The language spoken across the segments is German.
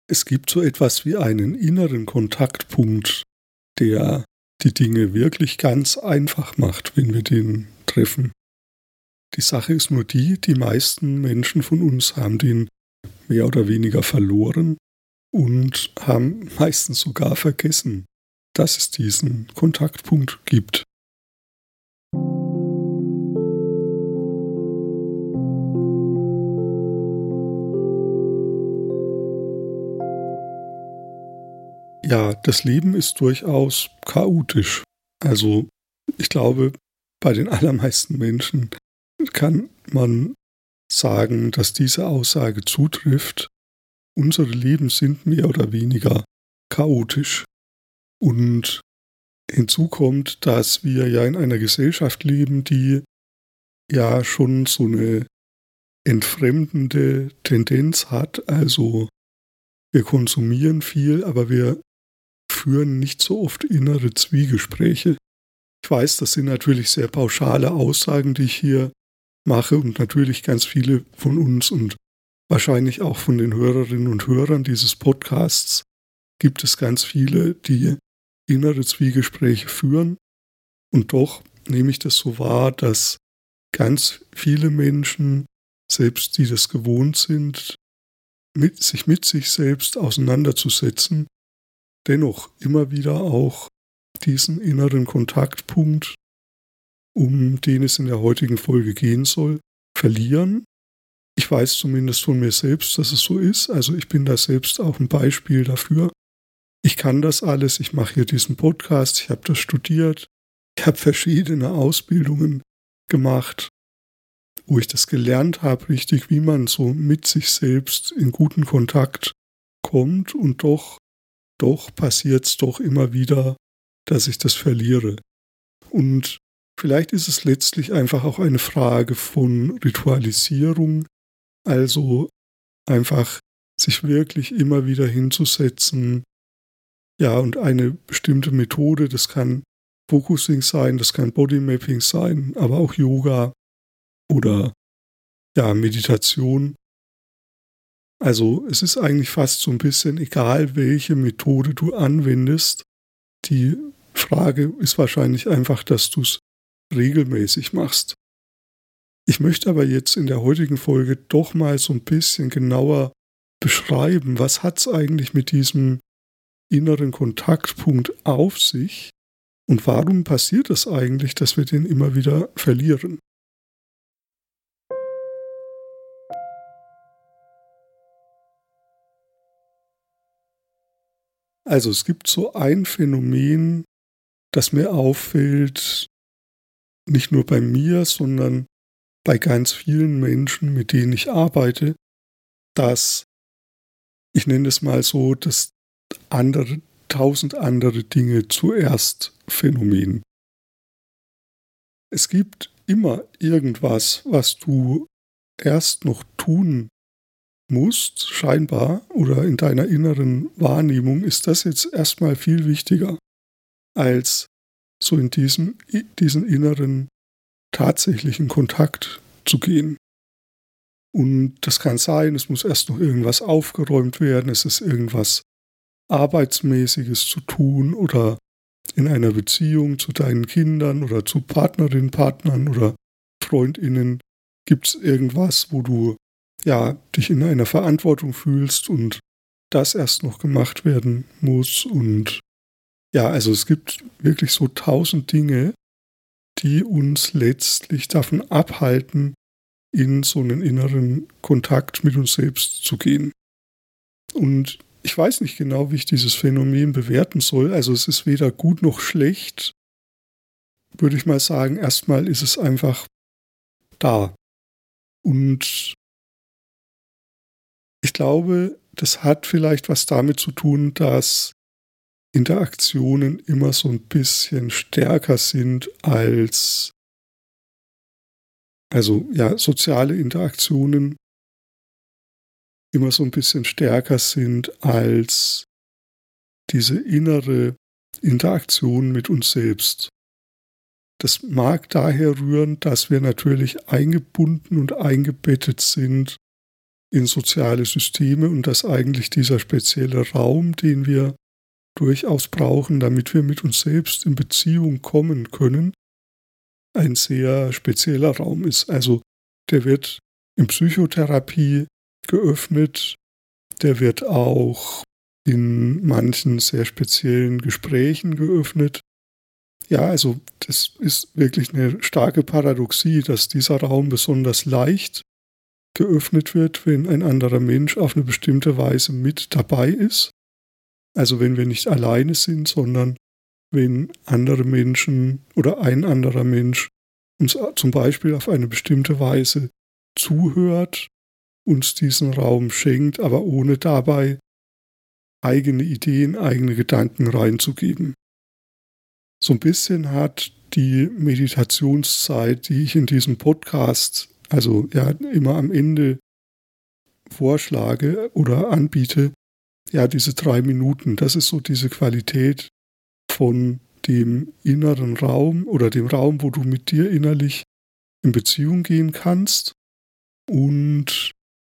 Es gibt so etwas wie einen inneren Kontaktpunkt, der die Dinge wirklich ganz einfach macht, wenn wir den treffen. Die Sache ist nur die meisten Menschen von uns haben den mehr oder weniger verloren und haben meistens sogar vergessen, dass es diesen Kontaktpunkt gibt. Ja, das Leben ist durchaus chaotisch. Also ich glaube, bei den allermeisten Menschen kann man sagen, dass diese Aussage zutrifft. Unsere Leben sind mehr oder weniger chaotisch. Und hinzu kommt, dass wir ja in einer Gesellschaft leben, die ja schon so eine entfremdende Tendenz hat. Also wir konsumieren viel, aber wir führen nicht so oft innere Zwiegespräche. Ich weiß, das sind natürlich sehr pauschale Aussagen, die ich hier mache und natürlich ganz viele von uns und wahrscheinlich auch von den Hörerinnen und Hörern dieses Podcasts gibt es ganz viele, die innere Zwiegespräche führen. Und doch nehme ich das so wahr, dass ganz viele Menschen, selbst die das gewohnt sind, sich mit sich selbst auseinanderzusetzen, dennoch immer wieder auch diesen inneren Kontaktpunkt, um den es in der heutigen Folge gehen soll, verlieren. Ich weiß zumindest von mir selbst, dass es so ist. Also ich bin da selbst auch ein Beispiel dafür. Ich kann das alles. Ich mache hier diesen Podcast. Ich habe das studiert. Ich habe verschiedene Ausbildungen gemacht, wo ich das gelernt habe, richtig, wie man so mit sich selbst in guten Kontakt kommt. Und doch passiert es doch immer wieder, dass ich das verliere. Und vielleicht ist es letztlich einfach auch eine Frage von Ritualisierung, also einfach sich wirklich immer wieder hinzusetzen, ja, und eine bestimmte Methode, das kann Focusing sein, das kann Bodymapping sein, aber auch Yoga oder ja, Meditation. Also es ist eigentlich fast so ein bisschen egal, welche Methode du anwendest. Die Frage ist wahrscheinlich einfach, dass du es regelmäßig machst. Ich möchte aber jetzt in der heutigen Folge doch mal so ein bisschen genauer beschreiben, was hat es eigentlich mit diesem inneren Kontaktpunkt auf sich und warum passiert es eigentlich, dass wir den immer wieder verlieren. Also es gibt so ein Phänomen, das mir auffällt, nicht nur bei mir, sondern bei ganz vielen Menschen, mit denen ich arbeite, dass, ich nenne es mal so, das 1000 andere Dinge zuerst Phänomen. Es gibt immer irgendwas, was du erst noch tun musst, scheinbar, oder in deiner inneren Wahrnehmung ist das jetzt erstmal viel wichtiger, als so in diesen inneren tatsächlichen Kontakt zu gehen. Und das kann sein, es muss erst noch irgendwas aufgeräumt werden, es ist irgendwas Arbeitsmäßiges zu tun oder in einer Beziehung zu deinen Kindern oder zu Partnerinnen, Partnern oder FreundInnen gibt es irgendwas, wo du ja dich in einer Verantwortung fühlst und das erst noch gemacht werden muss. Und ja, also es gibt wirklich so 1000 Dinge, die uns letztlich davon abhalten, in so einen inneren Kontakt mit uns selbst zu gehen. Und ich weiß nicht genau, wie ich dieses Phänomen bewerten soll. Also es ist weder gut noch schlecht, würde ich mal sagen. Erstmal ist es einfach da. Und ich glaube, das hat vielleicht was damit zu tun, dass Interaktionen immer so ein bisschen stärker sind als, also ja, soziale Interaktionen immer so ein bisschen stärker sind als diese innere Interaktion mit uns selbst. Das mag daher rühren, dass wir natürlich eingebunden und eingebettet sind in soziale Systeme und dass eigentlich dieser spezielle Raum, den wir durchaus brauchen, damit wir mit uns selbst in Beziehung kommen können, ein sehr spezieller Raum ist. Also der wird in Psychotherapie geöffnet, der wird auch in manchen sehr speziellen Gesprächen geöffnet. Ja, also das ist wirklich eine starke Paradoxie, dass dieser Raum besonders leicht geöffnet wird, wenn ein anderer Mensch auf eine bestimmte Weise mit dabei ist. Also wenn wir nicht alleine sind, sondern wenn andere Menschen oder ein anderer Mensch uns zum Beispiel auf eine bestimmte Weise zuhört, uns diesen Raum schenkt, aber ohne dabei eigene Ideen, eigene Gedanken reinzugeben. So ein bisschen hat die Meditationszeit, die ich in diesem Podcast, also ja immer am Ende vorschlage oder anbiete, ja diese 3 Minuten, das ist so diese Qualität von dem inneren Raum oder dem Raum, wo du mit dir innerlich in Beziehung gehen kannst. Und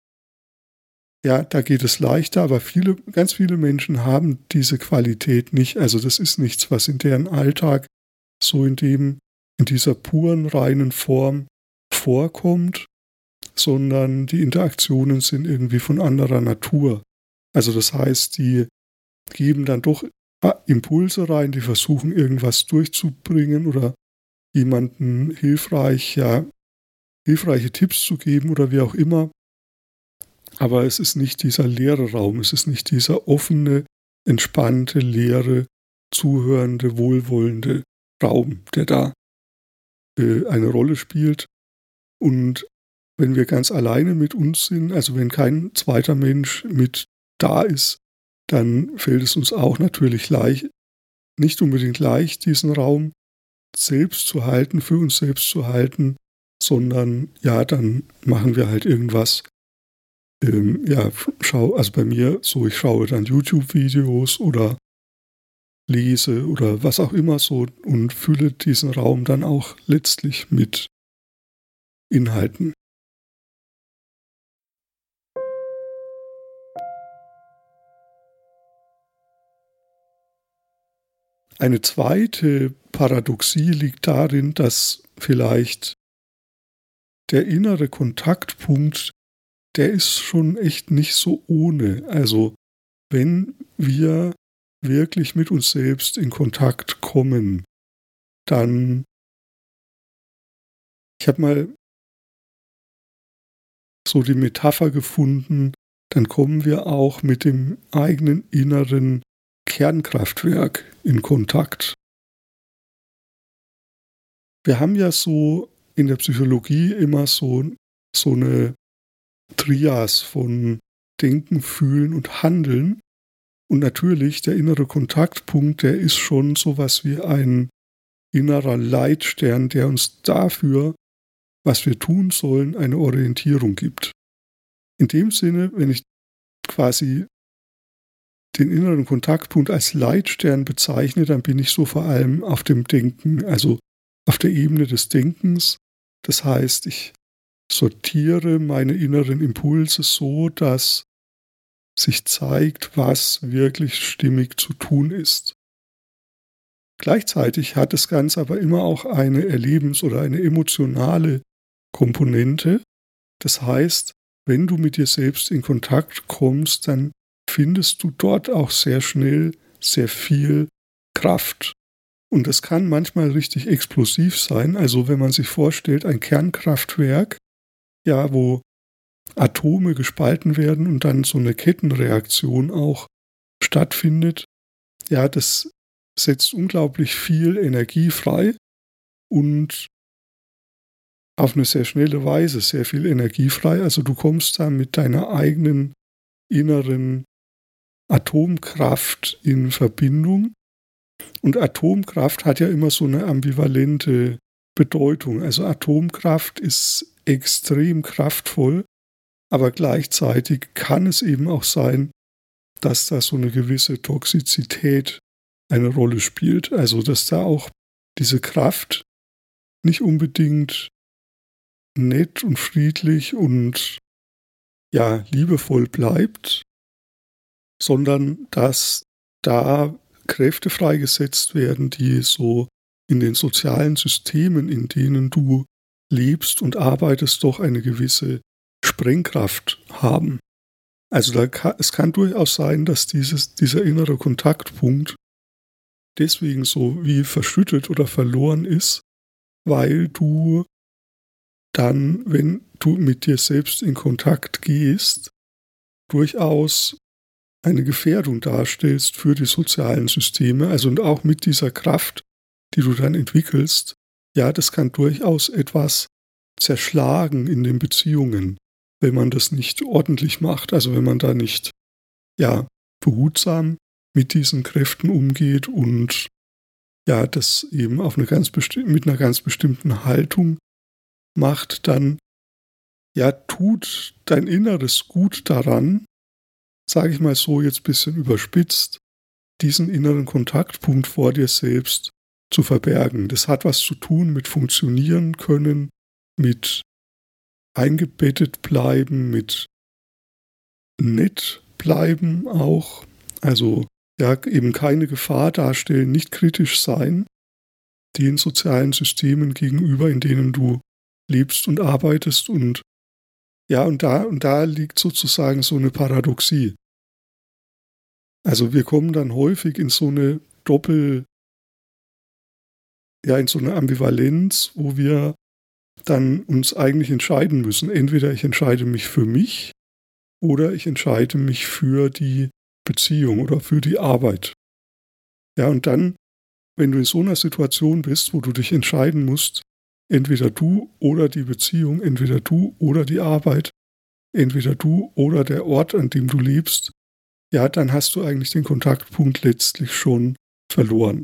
ja, da geht es leichter, aber ganz viele Menschen haben diese Qualität nicht. Also das ist nichts, was in deren Alltag so in dieser puren, reinen Form vorkommt, sondern die Interaktionen sind irgendwie von anderer Natur. Also das heißt, die geben dann doch Impulse rein, die versuchen irgendwas durchzubringen oder jemanden hilfreiche Tipps zu geben oder wie auch immer. Aber es ist nicht dieser leere Raum, es ist nicht dieser offene, entspannte, leere, zuhörende, wohlwollende Raum, der da eine Rolle spielt. Und wenn wir ganz alleine mit uns sind, also wenn kein zweiter Mensch mit da ist, dann fällt es uns auch natürlich nicht unbedingt leicht, diesen Raum selbst zu halten, für uns selbst zu halten, sondern ja, dann machen wir halt irgendwas. Also bei mir so, ich schaue dann YouTube-Videos oder lese oder was auch immer so und fülle diesen Raum dann auch letztlich mit Inhalten. Eine zweite Paradoxie liegt darin, dass vielleicht der innere Kontaktpunkt, der ist schon echt nicht so ohne. Also wenn wir wirklich mit uns selbst in Kontakt kommen, dann, ich habe mal so die Metapher gefunden, dann kommen wir auch mit dem eigenen inneren Kernkraftwerk in Kontakt. Wir haben ja so in der Psychologie immer so eine Trias von Denken, Fühlen und Handeln. Und natürlich, der innere Kontaktpunkt, der ist schon sowas wie ein innerer Leitstern, der uns dafür, was wir tun sollen, eine Orientierung gibt. In dem Sinne, wenn ich quasi den inneren Kontaktpunkt als Leitstern bezeichne, dann bin ich so vor allem auf dem Denken, also auf der Ebene des Denkens. Das heißt, ich sortiere meine inneren Impulse so, dass sich zeigt, was wirklich stimmig zu tun ist. Gleichzeitig hat das Ganze aber immer auch eine Erlebens- oder eine emotionale Komponente. Das heißt, wenn du mit dir selbst in Kontakt kommst, dann findest du dort auch sehr schnell sehr viel Kraft. Und das kann manchmal richtig explosiv sein. Also wenn man sich vorstellt, ein Kernkraftwerk, ja, wo Atome gespalten werden und dann so eine Kettenreaktion auch stattfindet, ja, das setzt unglaublich viel Energie frei und auf eine sehr schnelle Weise sehr viel Energie frei. Also du kommst da mit deiner eigenen inneren Atomkraft in Verbindung. Und Atomkraft hat ja immer so eine ambivalente Bedeutung. Also Atomkraft ist extrem kraftvoll, aber gleichzeitig kann es eben auch sein, dass da so eine gewisse Toxizität eine Rolle spielt. Also dass da auch diese Kraft nicht unbedingt nett und friedlich und ja, liebevoll bleibt, sondern dass da Kräfte freigesetzt werden, die so in den sozialen Systemen, in denen du lebst und arbeitest, doch eine gewisse Sprengkraft haben. Also es kann durchaus sein, dass dieser innere Kontaktpunkt deswegen so wie verschüttet oder verloren ist, weil du dann, wenn du mit dir selbst in Kontakt gehst, durchaus eine Gefährdung darstellst für die sozialen Systeme, also und auch mit dieser Kraft, die du dann entwickelst, ja, das kann durchaus etwas zerschlagen in den Beziehungen, wenn man das nicht ordentlich macht, also wenn man da nicht, ja, behutsam mit diesen Kräften umgeht und ja, das eben auf mit einer ganz bestimmten Haltung macht, dann ja, tut dein Inneres gut daran, sage ich mal so jetzt ein bisschen überspitzt, diesen inneren Kontaktpunkt vor dir selbst zu verbergen. Das hat was zu tun mit funktionieren können, mit eingebettet bleiben, mit nett bleiben auch. Also ja, eben keine Gefahr darstellen, nicht kritisch sein, den sozialen Systemen gegenüber, in denen du lebst und arbeitest. Und ja, und da liegt sozusagen so eine Paradoxie. Also wir kommen dann häufig in so eine in so eine Ambivalenz, wo wir dann uns eigentlich entscheiden müssen. Entweder ich entscheide mich für mich oder ich entscheide mich für die Beziehung oder für die Arbeit. Ja, und dann, wenn du in so einer Situation bist, wo du dich entscheiden musst, entweder du oder die Beziehung, entweder du oder die Arbeit, entweder du oder der Ort, an dem du lebst, ja, dann hast du eigentlich den Kontaktpunkt letztlich schon verloren.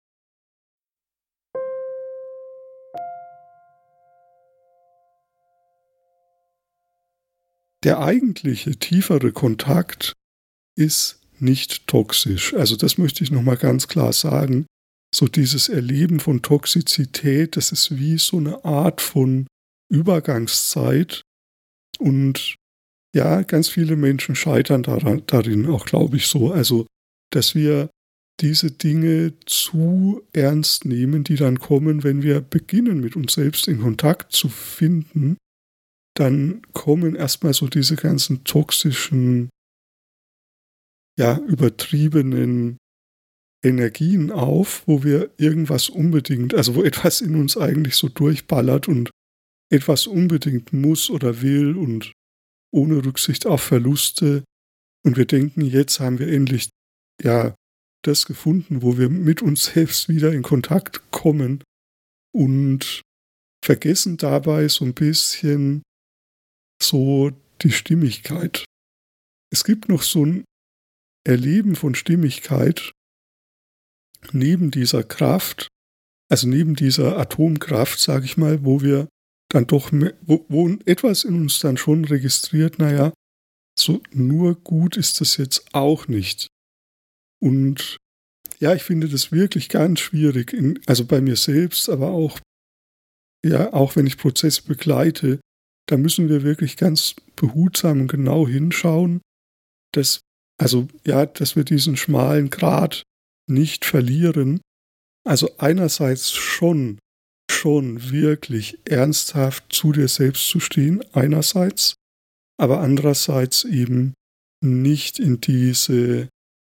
Der eigentliche, tiefere Kontakt ist nicht toxisch. Also das möchte ich nochmal ganz klar sagen. So dieses Erleben von Toxizität, das ist wie so eine Art von Übergangszeit. Und ja, ganz viele Menschen scheitern darin auch, glaube ich, so. Also, dass wir diese Dinge zu ernst nehmen, die dann kommen, wenn wir beginnen, mit uns selbst in Kontakt zu finden, dann kommen erstmal so diese ganzen toxischen, ja, übertriebenen Energien auf, wo wir irgendwas unbedingt, also wo etwas in uns eigentlich so durchballert und etwas unbedingt muss oder will und ohne Rücksicht auf Verluste. Und wir denken, jetzt haben wir endlich, ja, das gefunden, wo wir mit uns selbst wieder in Kontakt kommen und vergessen dabei so ein bisschen so die Stimmigkeit. Es gibt noch so ein Erleben von Stimmigkeit neben dieser Kraft, also neben dieser Atomkraft, sage ich mal, wo wir dann doch, wo etwas in uns dann schon registriert, naja, so nur gut ist das jetzt auch nicht. Und ja, ich finde das wirklich ganz schwierig, also bei mir selbst, aber auch, ja, auch wenn ich Prozesse begleite, da müssen wir wirklich ganz behutsam und genau hinschauen, dass wir diesen schmalen Grat nicht verlieren. Also einerseits schon wirklich ernsthaft zu dir selbst zu stehen, einerseits, aber andererseits eben nicht in diese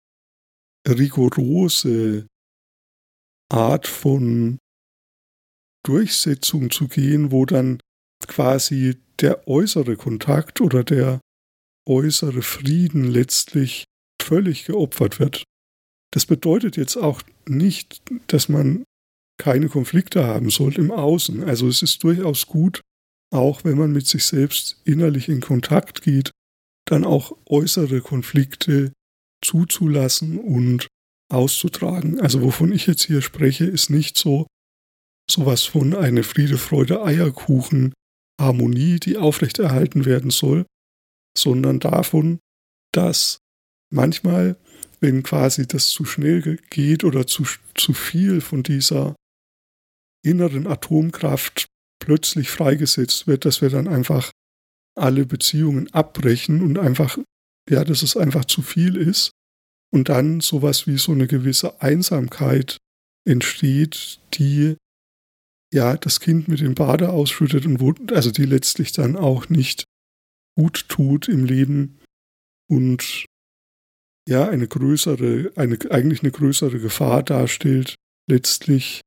rigorose Art von Durchsetzung zu gehen, wo dann quasi der äußere Kontakt oder der äußere Frieden letztlich völlig geopfert wird. Das bedeutet jetzt auch nicht, dass man keine Konflikte haben sollte im Außen. Also es ist durchaus gut, auch wenn man mit sich selbst innerlich in Kontakt geht, dann auch äußere Konflikte zuzulassen und auszutragen. Also wovon ich jetzt hier spreche, ist nicht sowas von eine Friede, Freude, Eierkuchen, Harmonie, die aufrechterhalten werden soll, sondern davon, dass manchmal, wenn quasi das zu schnell geht oder zu viel von dieser inneren Atomkraft plötzlich freigesetzt wird, dass wir dann einfach alle Beziehungen abbrechen und einfach, ja, dass es einfach zu viel ist und dann sowas wie so eine gewisse Einsamkeit entsteht, die ja das Kind mit dem Bade ausschüttet und also die letztlich dann auch nicht gut tut im Leben und ja eigentlich eine größere Gefahr darstellt, letztlich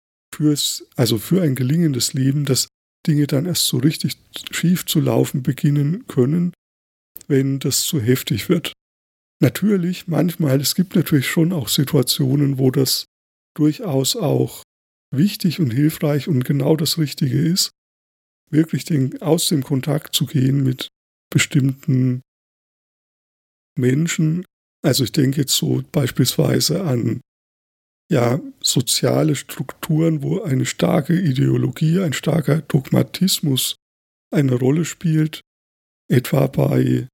für ein gelingendes Leben, dass Dinge dann erst so richtig schief zu laufen beginnen können, wenn das zu heftig wird. Natürlich, es gibt natürlich schon auch Situationen, wo das durchaus auch wichtig und hilfreich und genau das Richtige ist, wirklich aus dem Kontakt zu gehen mit bestimmten Menschen. Also ich denke jetzt so beispielsweise an ja, soziale Strukturen, wo eine starke Ideologie, ein starker Dogmatismus eine Rolle spielt, etwa bei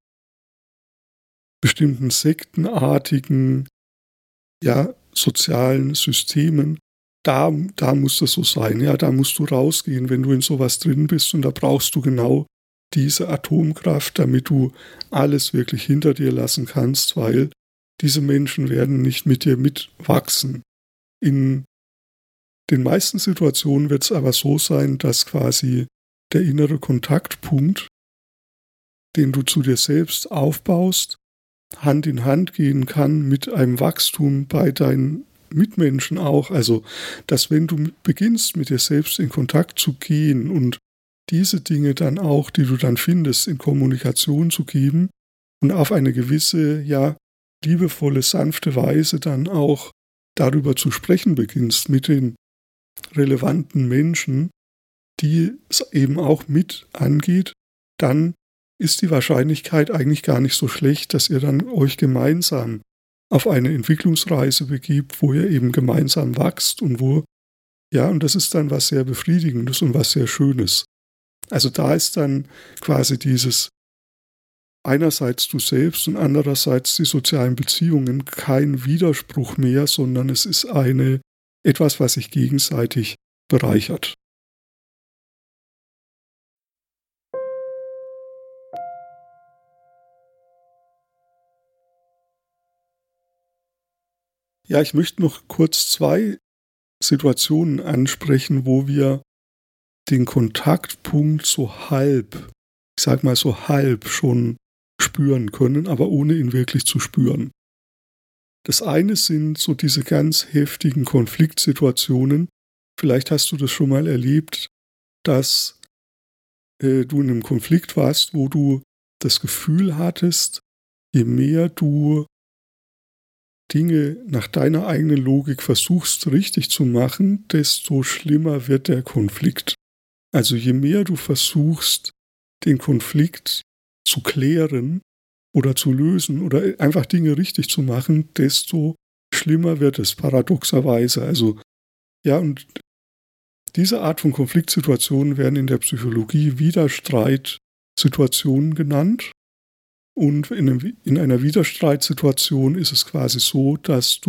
bestimmten sektenartigen, ja, sozialen Systemen. Da muss das so sein, ja, da musst du rausgehen, wenn du in sowas drin bist und da brauchst du genau diese Atomkraft, damit du alles wirklich hinter dir lassen kannst, weil diese Menschen werden nicht mit dir mitwachsen. In den meisten Situationen wird es aber so sein, dass quasi der innere Kontaktpunkt, den du zu dir selbst aufbaust, Hand in Hand gehen kann mit einem Wachstum bei deinen Mitmenschen auch. Also, dass wenn du beginnst, mit dir selbst in Kontakt zu gehen und diese Dinge dann auch, die du dann findest, in Kommunikation zu geben und auf eine gewisse, ja, liebevolle, sanfte Weise dann auch darüber zu sprechen beginnst mit den relevanten Menschen, die es eben auch mit angeht, dann ist die Wahrscheinlichkeit eigentlich gar nicht so schlecht, dass ihr dann euch gemeinsam auf eine Entwicklungsreise begibt, wo ihr eben gemeinsam wächst und und das ist dann was sehr Befriedigendes und was sehr Schönes. Also da ist dann quasi dieses einerseits du selbst und andererseits die sozialen Beziehungen kein Widerspruch mehr, sondern es ist etwas, was sich gegenseitig bereichert. Ja, ich möchte noch kurz 2 Situationen ansprechen, wo wir den Kontaktpunkt ich sag mal so halb schon spüren können, aber ohne ihn wirklich zu spüren. Das eine sind so diese ganz heftigen Konfliktsituationen. Vielleicht hast du das schon mal erlebt, dass du in einem Konflikt warst, wo du das Gefühl hattest, je mehr du Dinge nach deiner eigenen Logik versuchst richtig zu machen, desto schlimmer wird der Konflikt. Also je mehr du versuchst, den Konflikt zu klären oder zu lösen oder einfach Dinge richtig zu machen, desto schlimmer wird es, paradoxerweise. Also ja, und diese Art von Konfliktsituationen werden in der Psychologie Widerstreitsituationen genannt. Und in einer Widerstreitsituation ist es quasi so, dass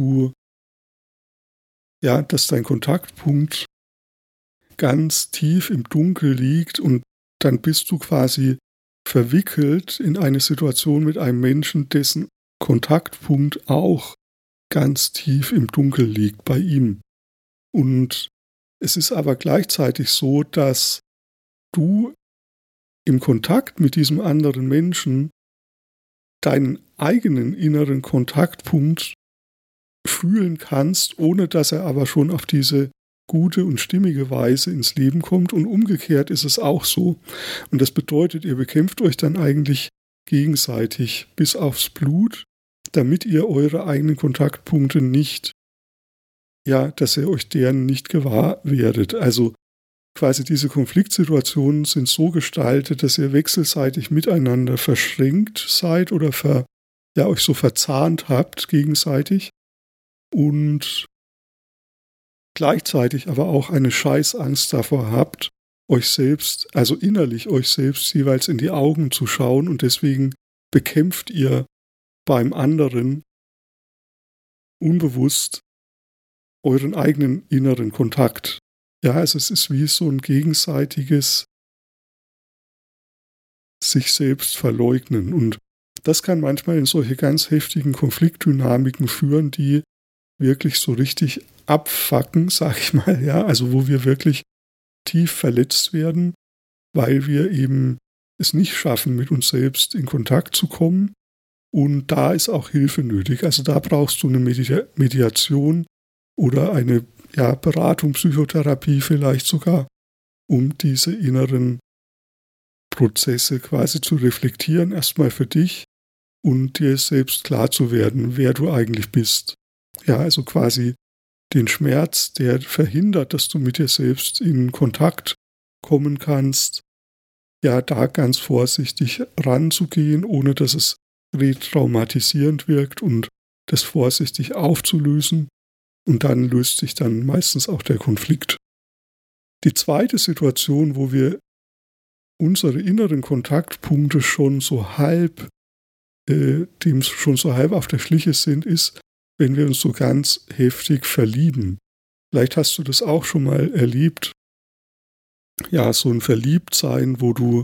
dass dein Kontaktpunkt ganz tief im Dunkel liegt und dann bist du quasi verwickelt in eine Situation mit einem Menschen, dessen Kontaktpunkt auch ganz tief im Dunkel liegt bei ihm. Und es ist aber gleichzeitig so, dass du im Kontakt mit diesem anderen Menschen deinen eigenen inneren Kontaktpunkt fühlen kannst, ohne dass er aber schon auf diese gute und stimmige Weise ins Leben kommt. Und umgekehrt ist es auch so. Und das bedeutet, ihr bekämpft euch dann eigentlich gegenseitig bis aufs Blut, damit ihr eure eigenen Kontaktpunkte dass ihr euch deren nicht gewahr werdet. Also quasi diese Konfliktsituationen sind so gestaltet, dass ihr wechselseitig miteinander verschränkt seid oder euch so verzahnt habt gegenseitig und gleichzeitig aber auch eine Scheißangst davor habt, euch selbst, also innerlich euch selbst jeweils in die Augen zu schauen und deswegen bekämpft ihr beim anderen unbewusst euren eigenen inneren Kontakt. Ja, also es ist wie so ein gegenseitiges sich selbst verleugnen. Und das kann manchmal in solche ganz heftigen Konfliktdynamiken führen, die wirklich so richtig abfacken, sag ich mal, ja, also wo wir wirklich tief verletzt werden, weil wir eben es nicht schaffen, mit uns selbst in Kontakt zu kommen. Und da ist auch Hilfe nötig. Also da brauchst du eine Mediation oder eine Beratung, Psychotherapie vielleicht sogar, um diese inneren Prozesse quasi zu reflektieren, erstmal für dich und dir selbst klar zu werden, wer du eigentlich bist. Ja, also quasi den Schmerz, der verhindert, dass du mit dir selbst in Kontakt kommen kannst, ja, da ganz vorsichtig ranzugehen, ohne dass es retraumatisierend wirkt und das vorsichtig aufzulösen. Und dann löst sich dann meistens auch der Konflikt. Die zweite Situation, wo wir unsere inneren Kontaktpunkte schon so halb, dem schon so halb auf der Schliche sind, ist, wenn wir uns so ganz heftig verlieben. Vielleicht hast du das auch schon mal erlebt. Ja, so ein Verliebtsein, wo du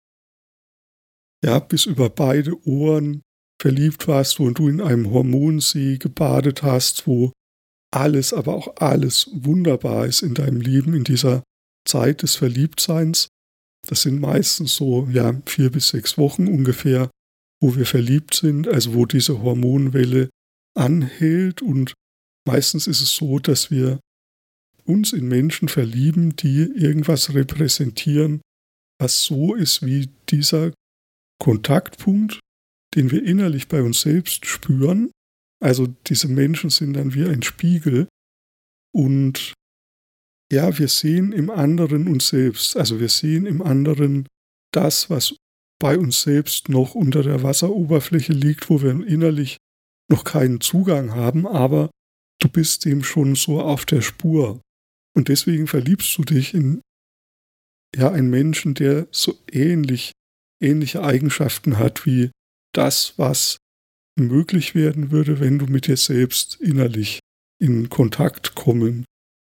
bis über beide Ohren verliebt warst, wo du in einem Hormonsee gebadet hast, wo alles, aber auch alles wunderbar ist in deinem Leben, in dieser Zeit des Verliebtseins. Das sind meistens so 4 bis 6 Wochen ungefähr, wo wir verliebt sind, also wo diese Hormonwelle anhält. Und meistens ist es so, dass wir uns in Menschen verlieben, die irgendwas repräsentieren, was so ist wie dieser Kontaktpunkt, den wir innerlich bei uns selbst spüren. Also diese Menschen sind dann wie ein Spiegel und wir sehen im anderen uns selbst. Also wir sehen im anderen das, was bei uns selbst noch unter der Wasseroberfläche liegt, wo wir innerlich noch keinen Zugang haben, aber du bist dem schon so auf der Spur. Und deswegen verliebst du dich in einen Menschen, der so ähnliche Eigenschaften hat wie das, was möglich werden würde, wenn du mit dir selbst innerlich in Kontakt kommen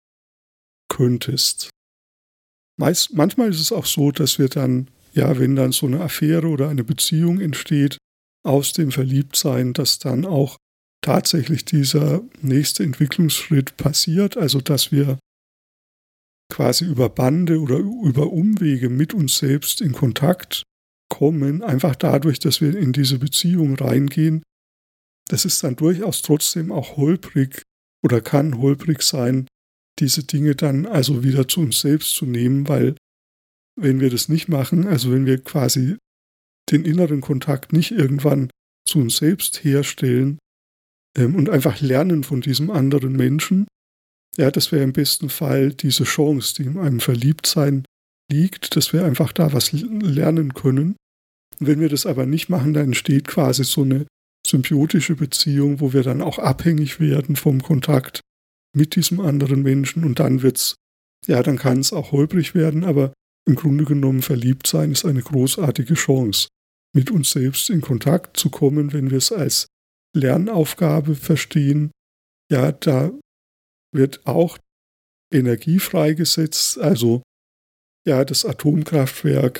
könntest. Manchmal ist es auch so, dass wir dann, wenn dann so eine Affäre oder eine Beziehung entsteht, aus dem Verliebtsein, dass dann auch tatsächlich dieser nächste Entwicklungsschritt passiert, also dass wir quasi über Bande oder über Umwege mit uns selbst in Kontakt kommen, einfach dadurch, dass wir in diese Beziehung reingehen. Das ist dann durchaus trotzdem auch holprig oder kann holprig sein, diese Dinge dann also wieder zu uns selbst zu nehmen, weil wenn wir das nicht machen, also wenn wir quasi den inneren Kontakt nicht irgendwann zu uns selbst herstellen und einfach lernen von diesem anderen Menschen, das wäre im besten Fall diese Chance, die in einem Verliebtsein liegt, dass wir einfach da was lernen können. Und wenn wir das aber nicht machen, dann entsteht quasi so eine symbiotische Beziehung, wo wir dann auch abhängig werden vom Kontakt mit diesem anderen Menschen und dann dann kann es auch holprig werden, aber im Grunde genommen verliebt sein ist eine großartige Chance, mit uns selbst in Kontakt zu kommen, wenn wir es als Lernaufgabe verstehen. Ja, da wird auch Energie freigesetzt, also das Atomkraftwerk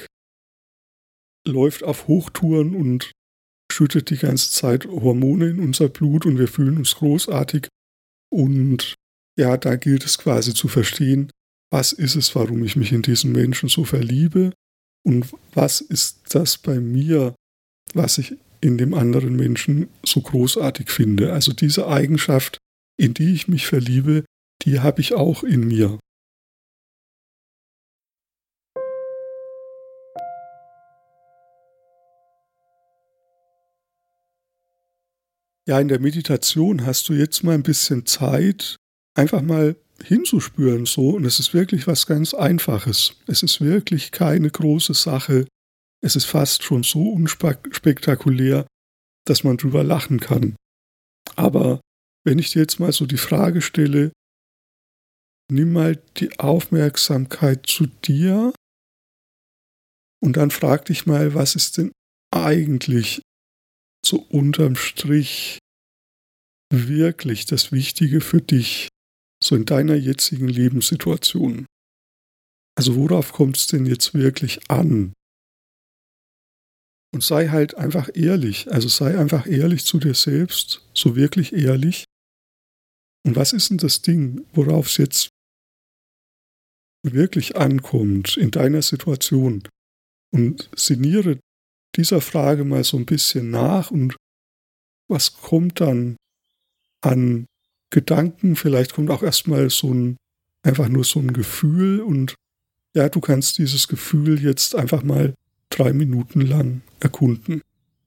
läuft auf Hochtouren und schüttet die ganze Zeit Hormone in unser Blut und wir fühlen uns großartig. Und da gilt es quasi zu verstehen, was ist es, warum ich mich in diesen Menschen so verliebe und was ist das bei mir, was ich in dem anderen Menschen so großartig finde. Also diese Eigenschaft, in die ich mich verliebe, die habe ich auch in mir. Ja, in der Meditation hast du jetzt mal ein bisschen Zeit, einfach mal hinzuspüren so. Und es ist wirklich was ganz Einfaches. Es ist wirklich keine große Sache. Es ist fast schon so unspektakulär, dass man drüber lachen kann. Aber wenn ich dir jetzt mal so die Frage stelle, nimm mal die Aufmerksamkeit zu dir und dann frag dich mal, was ist denn eigentlich so unterm Strich wirklich das Wichtige für dich, so in deiner jetzigen Lebenssituation? Also worauf kommt es denn jetzt wirklich an? Und sei halt einfach ehrlich. Also sei einfach ehrlich zu dir selbst, so wirklich ehrlich. Und was ist denn das Ding, worauf es jetzt wirklich ankommt in deiner Situation? Und sinniere dieser Frage mal so ein bisschen nach und was kommt dann an Gedanken? Vielleicht kommt auch erstmal einfach nur so ein Gefühl und ja, du kannst dieses Gefühl jetzt einfach mal 3 Minuten lang erkunden.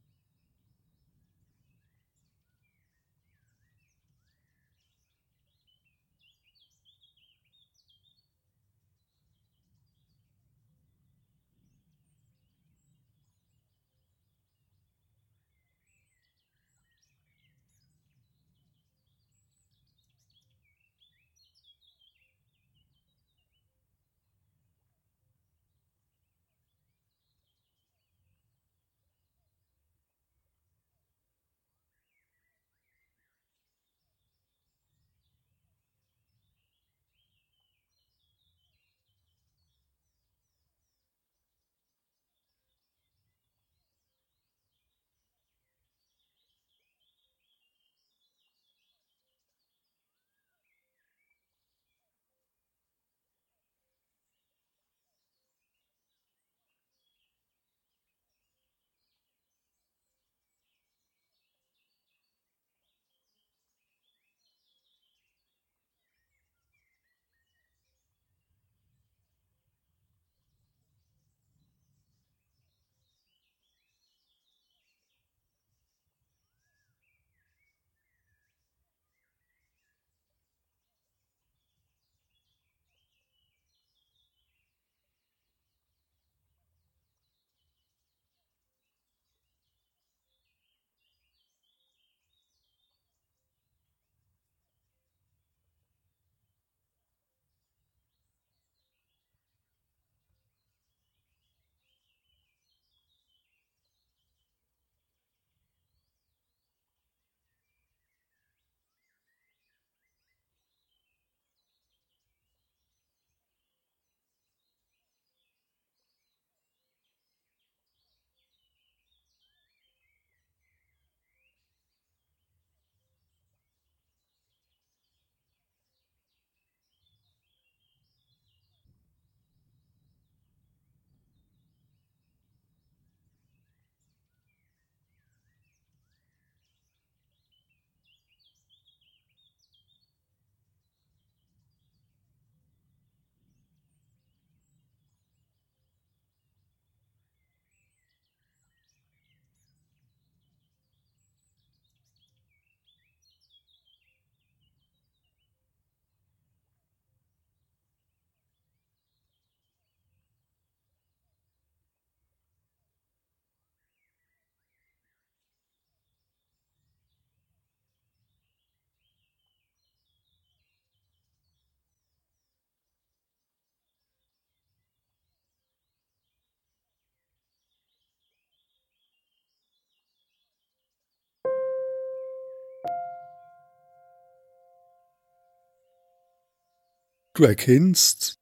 Du erkennst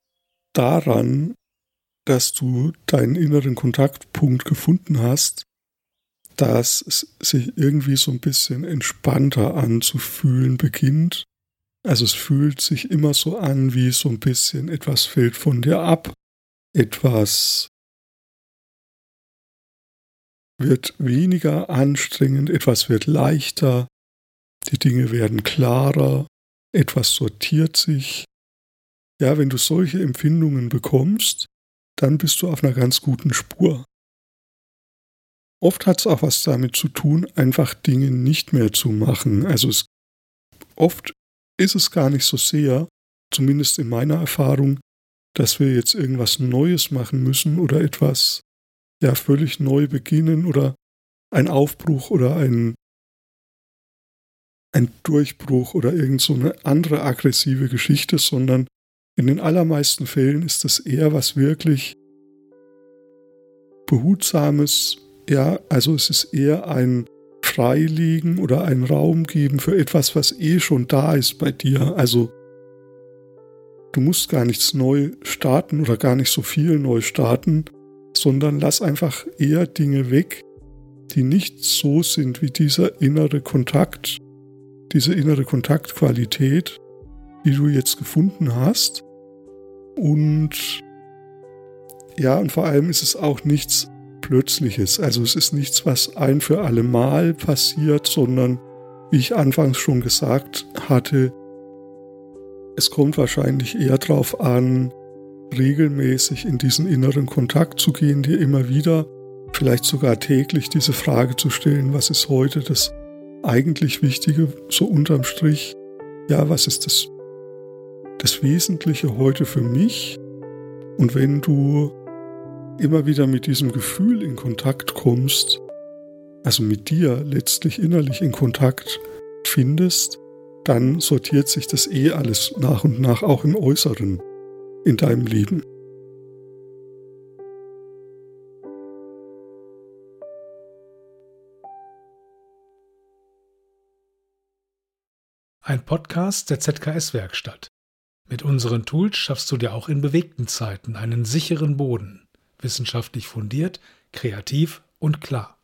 daran, dass du deinen inneren Kontaktpunkt gefunden hast, dass es sich irgendwie so ein bisschen entspannter anzufühlen beginnt. Also es fühlt sich immer so an, wie so ein bisschen etwas fällt von dir ab, etwas wird weniger anstrengend, etwas wird leichter, die Dinge werden klarer, etwas sortiert sich. Ja, wenn du solche Empfindungen bekommst, dann bist du auf einer ganz guten Spur. Oft hat es auch was damit zu tun, einfach Dinge nicht mehr zu machen. Oft ist es gar nicht so sehr, zumindest in meiner Erfahrung, dass wir jetzt irgendwas Neues machen müssen oder etwas ja völlig neu beginnen oder ein Aufbruch oder ein Durchbruch oder irgend so eine andere aggressive Geschichte, sondern in den allermeisten Fällen ist das eher was wirklich Behutsames. Ja, also es ist eher ein Freilegen oder ein Raum geben für etwas, was eh schon da ist bei dir. Also du musst gar nichts neu starten oder gar nicht so viel neu starten, sondern lass einfach eher Dinge weg, die nicht so sind wie dieser innere Kontakt, diese innere Kontaktqualität, die du jetzt gefunden hast. Und ja, und vor allem ist es auch nichts Plötzliches. Also es ist nichts, was ein für alle Mal passiert, sondern, wie ich anfangs schon gesagt hatte, es kommt wahrscheinlich eher darauf an, regelmäßig in diesen inneren Kontakt zu gehen, dir immer wieder, vielleicht sogar täglich diese Frage zu stellen, was ist heute das eigentlich Wichtige, so unterm Strich, ja, was ist das Wesentliche heute für mich? Und wenn du immer wieder mit diesem Gefühl in Kontakt kommst, also mit dir letztlich innerlich in Kontakt findest, dann sortiert sich das alles nach und nach auch im Äußeren in deinem Leben. Ein Podcast der ZKS-Werkstatt. Mit unseren Tools schaffst du dir auch in bewegten Zeiten einen sicheren Boden. Wissenschaftlich fundiert, kreativ und klar.